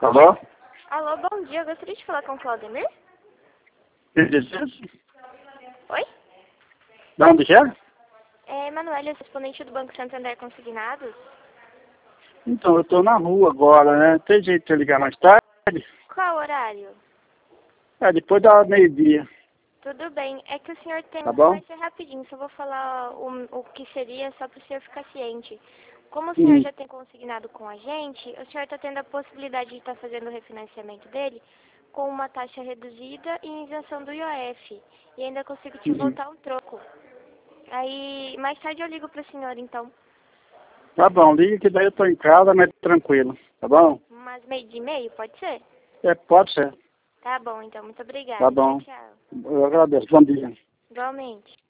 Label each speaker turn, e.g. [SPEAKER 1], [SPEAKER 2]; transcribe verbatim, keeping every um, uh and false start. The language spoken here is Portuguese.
[SPEAKER 1] Alô?
[SPEAKER 2] Alô, bom dia. Eu gostaria de falar com o Claudemir.
[SPEAKER 1] Que diz isso?
[SPEAKER 2] Oi?
[SPEAKER 1] De onde que é?
[SPEAKER 2] É Emanuele, respondente do Banco Santander Consignados.
[SPEAKER 1] Então, eu tô na rua agora, né? Tem jeito de eu ligar mais tarde?
[SPEAKER 2] Qual horário?
[SPEAKER 1] É, depois da meio-dia.
[SPEAKER 2] Tudo bem. É que o senhor tem...
[SPEAKER 1] Tá bom?
[SPEAKER 2] Vai ser rapidinho, só vou falar o, o que seria só para o senhor ficar ciente. Como o senhor
[SPEAKER 1] Hum.
[SPEAKER 2] já tem consignado com a gente, o senhor está tendo a possibilidade de estar fazendo o refinanciamento dele com uma taxa reduzida e isenção do I O F. E ainda consigo te
[SPEAKER 1] Uhum.
[SPEAKER 2] voltar um troco. Aí, mais tarde eu ligo para o senhor, então.
[SPEAKER 1] Tá bom, liga que daí eu tô em casa, mas tranquilo. Tá bom?
[SPEAKER 2] Umas meio de meio, pode ser?
[SPEAKER 1] É, pode ser.
[SPEAKER 2] Tá bom, então. Muito obrigada.
[SPEAKER 1] Tá bom.
[SPEAKER 2] Tchau, tchau.
[SPEAKER 1] Eu agradeço. Bom dia.
[SPEAKER 2] Igualmente.